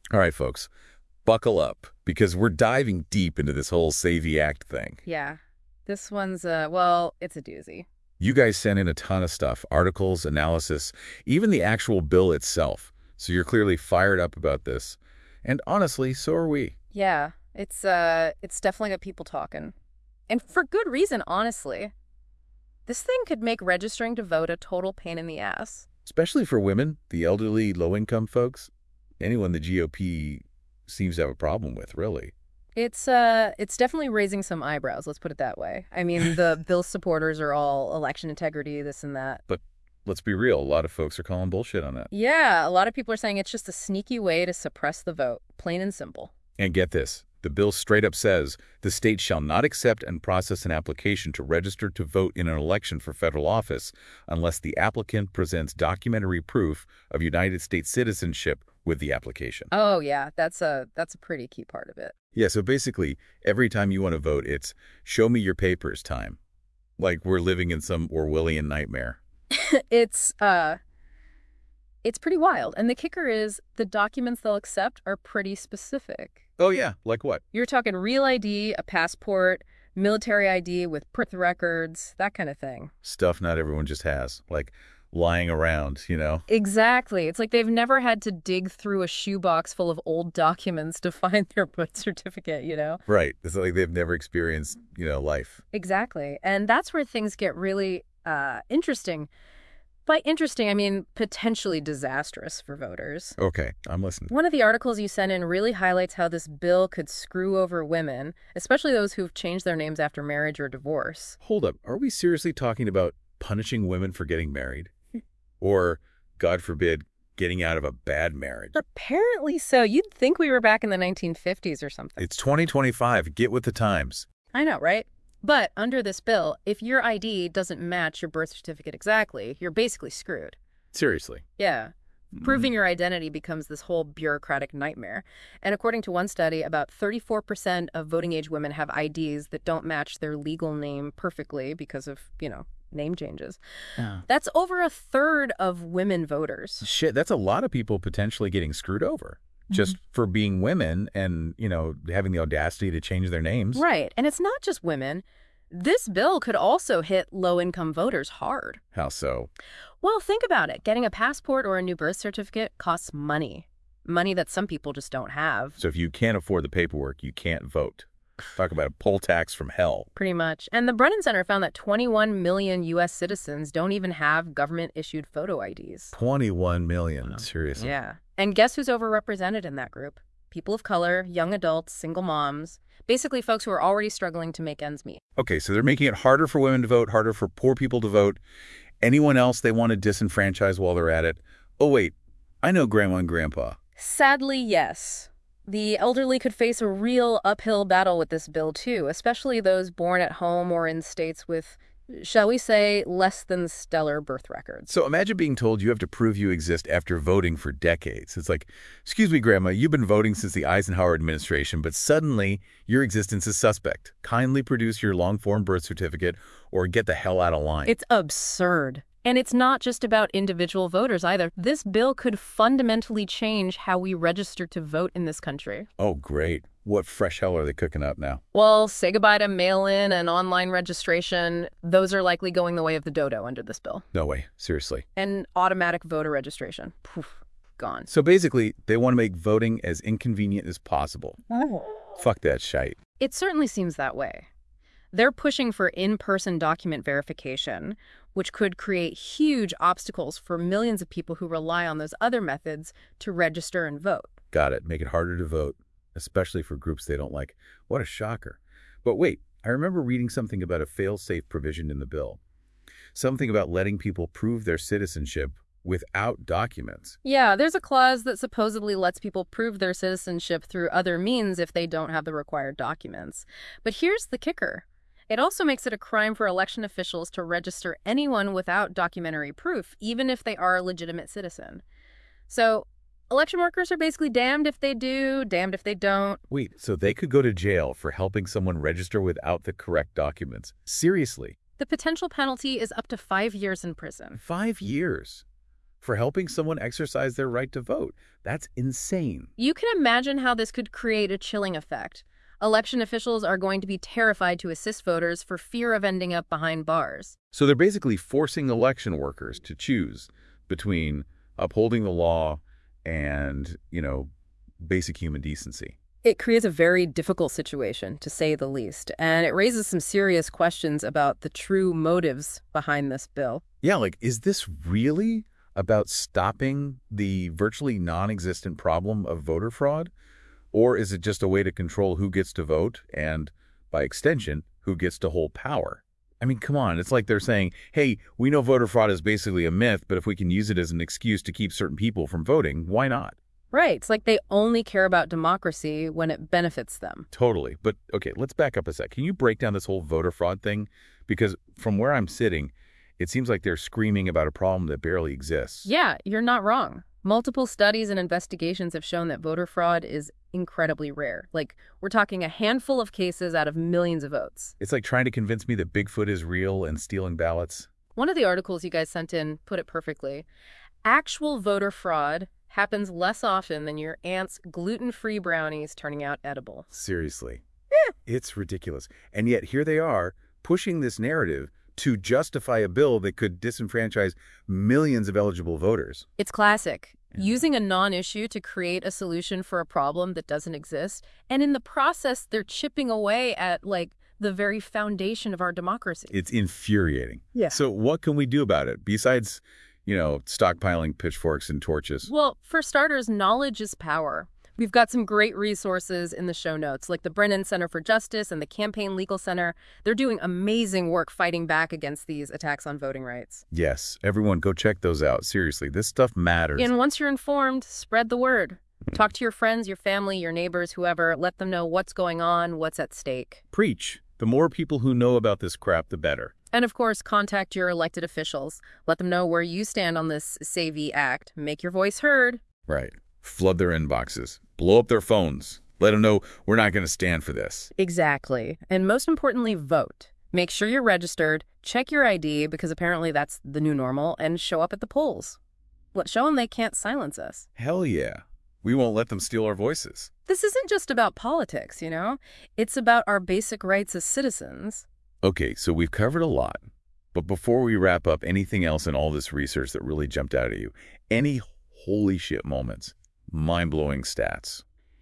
All right, folks, buckle up because we're diving deep into this whole SAVE Act thing. Yeah. This one's, well, it's a doozy. You guys sent in a ton of stuff, articles, analysis, even the actual bill itself. So you're clearly fired up about this. And honestly, so are we. Yeah, it's definitely got people talking. And for good reason, honestly. This thing could make registering to vote a total pain in the ass. Especially for women, the elderly, low-income folks, anyone the GOP seems to have a problem with, really. It's definitely raising some eyebrows, let's put it that way. I mean, the bill supporters are all election integrity, this and that. But let's be real, a lot of folks are calling bullshit on that. Yeah, a lot of people are saying it's just a sneaky way to suppress the vote, plain and simple. And get this, the bill straight up says the state shall not accept and process an application to register to vote in an election for federal office unless the applicant presents documentary proof of United States citizenship with the application. Oh, yeah, that's a pretty key part of it. Yeah, so basically, every time you want to vote, it's show me your papers time. Like we're living in some Orwellian nightmare. It's pretty wild. And the kicker is the documents they'll accept are pretty specific. Oh, yeah, like what? You're talking real ID, a passport, military ID with birth records, that kind of thing. Stuff not everyone just has, like lying around, you know? Exactly. It's like they've never had to dig through a shoebox full of old documents to find their birth certificate, you know? Right. It's like they've never experienced, life. Exactly. And that's where things get really interesting. By interesting, I mean potentially disastrous for voters. Okay, I'm listening. One of the articles you sent in really highlights how this bill could screw over women, especially those who've changed their names after marriage or divorce. Hold up. Are we seriously talking about punishing women for getting married? Or, God forbid, getting out of a bad marriage? Apparently so. You'd think we were back in the 1950s or something. It's 2025. Get with the times. I know, right? But under this bill, if your ID doesn't match your birth certificate exactly, you're basically screwed. Seriously. Yeah. Proving your identity becomes this whole bureaucratic nightmare. And according to one study, about 34% of voting-age women have IDs that don't match their legal name perfectly because of, name changes. Yeah. That's over a third of women voters. Shit, that's a lot of people potentially getting screwed over. Just for being women and, having the audacity to change their names. Right. And it's not just women. This bill could also hit low-income voters hard. How so? Well, think about it. Getting a passport or a new birth certificate costs money. Money that some people just don't have. So if you can't afford the paperwork, you can't vote. Talk about a poll tax from hell. Pretty much. And the Brennan Center found that 21 million U.S. citizens don't even have government-issued photo IDs. 21 million. Wow. Seriously. Yeah. And guess who's overrepresented in that group? People of color, young adults, single moms. Basically, folks who are already struggling to make ends meet. Okay, so they're making it harder for women to vote, harder for poor people to vote. Anyone else they want to disenfranchise while they're at it. Oh, wait. I know Grandma and Grandpa. Sadly, yes. The elderly could face a real uphill battle with this bill, too, especially those born at home or in states with, shall we say, less than stellar birth records. So imagine being told you have to prove you exist after voting for decades. It's like, excuse me, Grandma, you've been voting since the Eisenhower administration, but suddenly your existence is suspect. Kindly produce your long-form birth certificate or get the hell out of line. It's absurd. And it's not just about individual voters either. This bill could fundamentally change how we register to vote in this country. Oh, great. What fresh hell are they cooking up now? Well, say goodbye to mail-in and online registration. Those are likely going the way of the dodo under this bill. No way. Seriously. And automatic voter registration. Poof, gone. So basically, they want to make voting as inconvenient as possible. Oh. Fuck that shite. It certainly seems that way. They're pushing for in-person document verification, which could create huge obstacles for millions of people who rely on those other methods to register and vote. Got it. Make it harder to vote, especially for groups they don't like. What a shocker. But wait, I remember reading something about a fail-safe provision in the bill. Something about letting people prove their citizenship without documents. Yeah, there's a clause that supposedly lets people prove their citizenship through other means if they don't have the required documents. But here's the kicker. It also makes it a crime for election officials to register anyone without documentary proof, even if they are a legitimate citizen. So election workers are basically damned if they do, damned if they don't. Wait, so they could go to jail for helping someone register without the correct documents? Seriously? The potential penalty is up to 5 years in prison. 5 years? for helping someone exercise their right to vote. That's insane. You can imagine how this could create a chilling effect. Election officials are going to be terrified to assist voters for fear of ending up behind bars. So they're basically forcing election workers to choose between upholding the law and, basic human decency. It creates a very difficult situation, to say the least, and it raises some serious questions about the true motives behind this bill. Yeah, is this really about stopping the virtually non-existent problem of voter fraud? Or is it just a way to control who gets to vote and, by extension, who gets to hold power? I mean, come on. It's like they're saying, hey, we know voter fraud is basically a myth, but if we can use it as an excuse to keep certain people from voting, why not? Right. It's like they only care about democracy when it benefits them. Totally. But, okay, let's back up a sec. Can you break down this whole voter fraud thing? Because from where I'm sitting, it seems like they're screaming about a problem that barely exists. Yeah, you're not wrong. Multiple studies and investigations have shown that voter fraud is incredibly rare. We're talking a handful of cases out of millions of votes. It's like trying to convince me that Bigfoot is real and stealing ballots. One of the articles you guys sent in put it perfectly. Actual voter fraud happens less often than your aunt's gluten-free brownies turning out edible. Seriously. It's ridiculous. And yet here they are pushing this narrative to justify a bill that could disenfranchise millions of eligible voters. It's classic. Using a non-issue to create a solution for a problem that doesn't exist. And in the process, they're chipping away at, the very foundation of our democracy. It's infuriating. Yeah. So what can we do about it besides, stockpiling pitchforks and torches? Well, for starters, knowledge is power. We've got some great resources in the show notes, like the Brennan Center for Justice and the Campaign Legal Center. They're doing amazing work fighting back against these attacks on voting rights. Yes, everyone go check those out. Seriously, this stuff matters. And once you're informed, spread the word. Talk to your friends, your family, your neighbors, whoever. Let them know what's going on, what's at stake. Preach. The more people who know about this crap, the better. And of course, contact your elected officials. Let them know where you stand on this SAVE Act. Make your voice heard. Right. Flood their inboxes. Blow up their phones. Let them know we're not going to stand for this. Exactly. And most importantly, vote. Make sure you're registered. Check your ID, because apparently that's the new normal, and show up at the polls. Show them they can't silence us. Hell yeah. We won't let them steal our voices. This isn't just about politics, It's about our basic rights as citizens. Okay, so we've covered a lot. But before we wrap up, anything else in all this research that really jumped out at you? Any holy shit moments? Mind-blowing stats?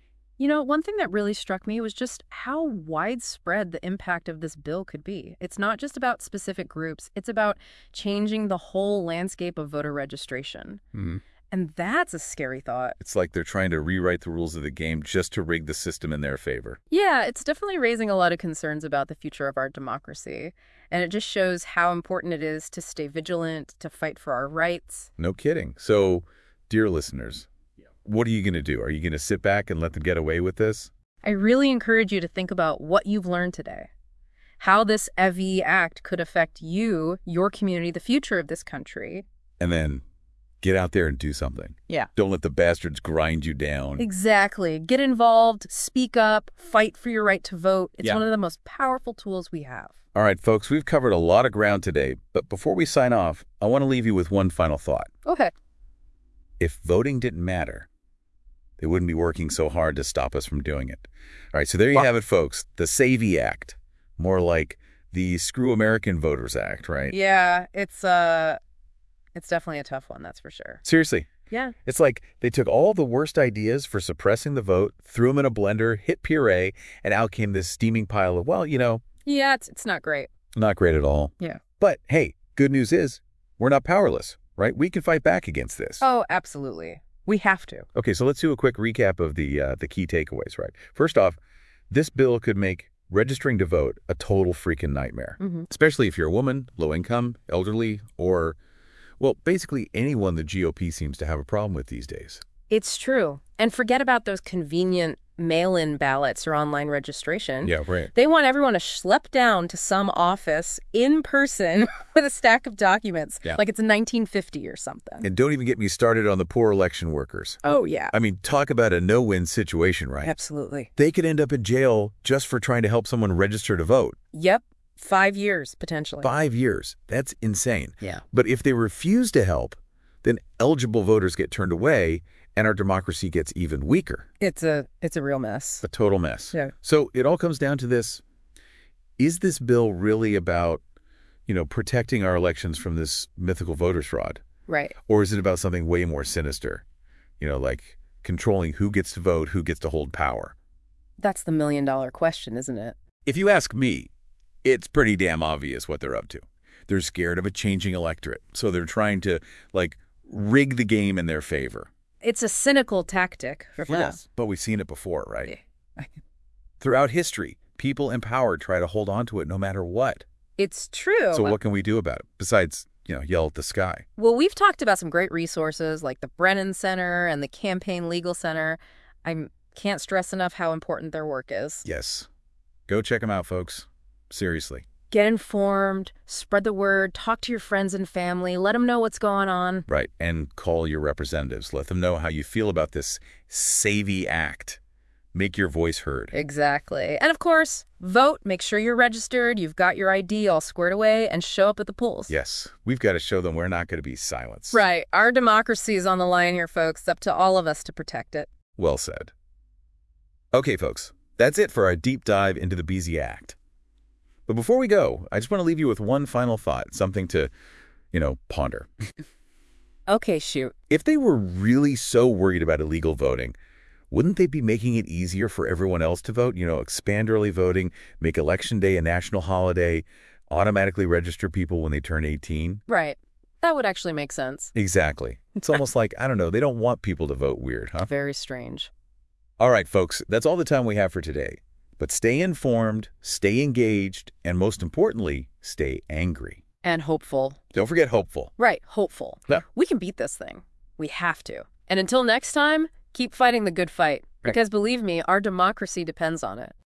One thing that really struck me was just how widespread the impact of this bill could be. It's not just about specific groups. It's about changing the whole landscape of voter registration. Mm-hmm. And that's a scary thought. It's like they're trying to rewrite the rules of the game just to rig the system in their favor. Yeah, it's definitely raising a lot of concerns about the future of our democracy. And it just shows how important it is to stay vigilant, to fight for our rights. No kidding. So, dear listeners, what are you going to do? Are you going to sit back and let them get away with this? I really encourage you to think about what you've learned today. How this EVE Act could affect you, your community, the future of this country. And then get out there and do something. Yeah. Don't let the bastards grind you down. Exactly. Get involved, speak up, fight for your right to vote. It's Yeah. one of the most powerful tools we have. All right, folks, we've covered a lot of ground today. But before we sign off, I want to leave you with one final thought. Okay. If voting didn't matter, they wouldn't be working so hard to stop us from doing it. All right, so there you have it, folks. The SAVE Act. More like the Screw American Voters Act, right? Yeah, it's definitely a tough one, that's for sure. Seriously. Yeah. It's like they took all the worst ideas for suppressing the vote, threw them in a blender, hit puree, and out came this steaming pile of, Yeah, it's not great. not great at all. Yeah. But hey, good news is we're not powerless, right? We can fight back against this. Oh, absolutely. We have to. Okay, so let's do a quick recap of the key takeaways, right? First off, this bill could make registering to vote a total freaking nightmare, especially if you're a woman, low income, elderly, or, well, basically anyone the GOP seems to have a problem with these days. It's true. And forget about those convenient mail-in ballots or online registration. Yeah, right. They want everyone to schlep down to some office in person with a stack of documents, like it's 1950 or something. And don't even get me started on the poor election workers. Oh, yeah. I mean, talk about a no-win situation, right? Absolutely. They could end up in jail just for trying to help someone register to vote. Yep. 5 years, potentially. 5 years. That's insane. Yeah. But if they refuse to help, then eligible voters get turned away and our democracy gets even weaker. It's a real mess. A total mess. Yeah. So it all comes down to this. Is this bill really about, protecting our elections from this mythical voter fraud? Right. Or is it about something way more sinister? Like controlling who gets to vote, who gets to hold power? That's the million-dollar question, isn't it? If you ask me, it's pretty damn obvious what they're up to. They're scared of a changing electorate, so they're trying to, rig the game in their favor. It's a cynical tactic for fun. Yes, but we've seen it before, right? Throughout history, people in power try to hold on to it no matter what. It's true. So what can we do about it besides, yell at the sky? Well, we've talked about some great resources like the Brennan Center and the Campaign Legal Center. I can't stress enough how important their work is. Yes. Go check them out, folks. Seriously. Get informed, spread the word, talk to your friends and family, let them know what's going on. Right, and call your representatives. Let them know how you feel about this savvy act. Make your voice heard. Exactly. And of course, vote, make sure you're registered, you've got your ID all squared away, and show up at the polls. Yes, we've got to show them we're not going to be silenced. Right. Our democracy is on the line here, folks. It's up to all of us to protect it. Well said. Okay, folks, that's it for our deep dive into the Beasley Act. But before we go, I just want to leave you with one final thought, something to, ponder. Okay, shoot. If they were really so worried about illegal voting, wouldn't they be making it easier for everyone else to vote? Expand early voting, make Election Day a national holiday, automatically register people when they turn 18? Right. That would actually make sense. Exactly. It's almost like, they don't want people to vote weird, huh? Very strange. All right, folks, that's all the time we have for today. But stay informed, stay engaged, and most importantly, stay angry. And hopeful. Don't forget hopeful. Right, hopeful. Yeah. We can beat this thing. We have to. And until next time, keep fighting the good fight. Because believe me, our democracy depends on it.